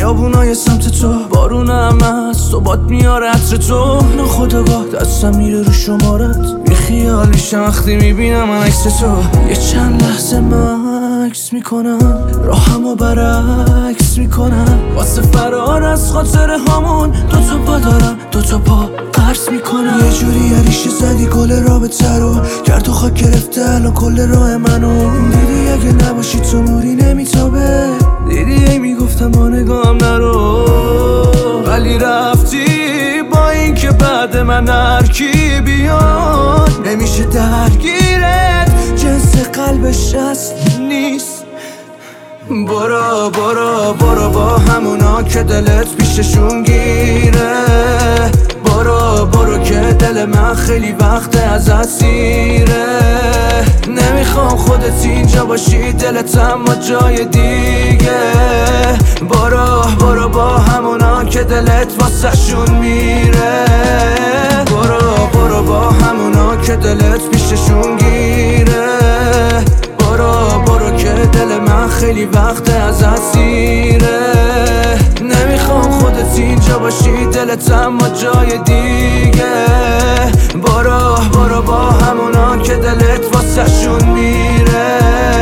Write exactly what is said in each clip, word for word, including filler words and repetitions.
بیابونای سمت تو، بارونم هست صبحات میاره عطر تو، ناخودآگاه دستم میره رو شمارت، بی خیال میشم وقتی میبینم من عکس تو. یه چند لحظه مکس میکنم، راهمو برعکس میکنم، واسه فرار از خاطر همون دو تا پا دارم، دو تا پا قرص میکنم. یه جوری عریشه زدی گل رابطه رو، گرد و خاک گرفته الان کل راه منو. دیدی اگه نباشی تو نوری نمیتابه، دیدی ای میگفتم با نگاهم نرو، ولی رفتی با این که بعد من هرکی بیاد نمیشه درگیرت، جنس قلبش اصل نیست. برو برو برو با همونا که دلت پیششون گیره، برو برو که دل من خیلی وقت از اسیره. نمیخوام خودت اینجا باشی، دلت اما جای دیگه. برو برو با همونا که دلت واسه شون میره، برو برو با همونا که دلت پیششون گیره، برو برو که دل من خیلی وقت از اسیره. نمیخوام خودت اینجا باشی، دلت اما جای دیگه. برو برو با همونا که دلت واسه شون میره.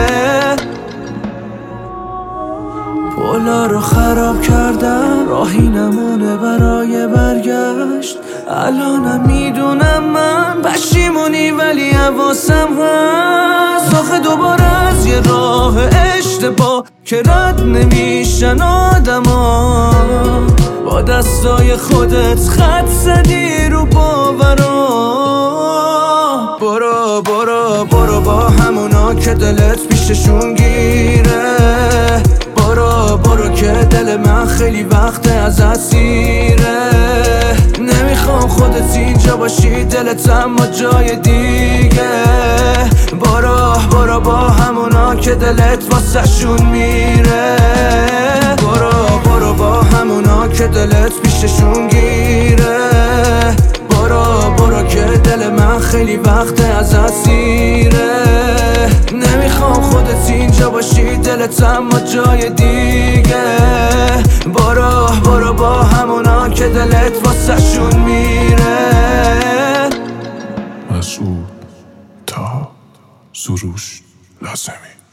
پولا رو خراب کردم، راهی نمونه برای برگشت. الانم میدونم من پشیمونی ولی حواسم هست. آخه دوباره از یه راه اشتباه که رد نمیشن آدما، با دستای خودت خط زدی رو باورا. برو برو برو با همونا که دلت پیششون گیره، برو برو که دل من خیلی وقت از اسیره. نمیخوام خودت اینجا باشی، دلت اما جای دیگه. برو برو با همونا که دلت واسه شون میره، برو برو با همونا که دلت پیششون گیره، برو برو که دل من خیلی وقت از اسیره. نمیخوام خودت اینجا باشی، دلت اما جای دیگه. برو برو با همونا که دلت واسه شون میره. مسعود تا سروش لازمی.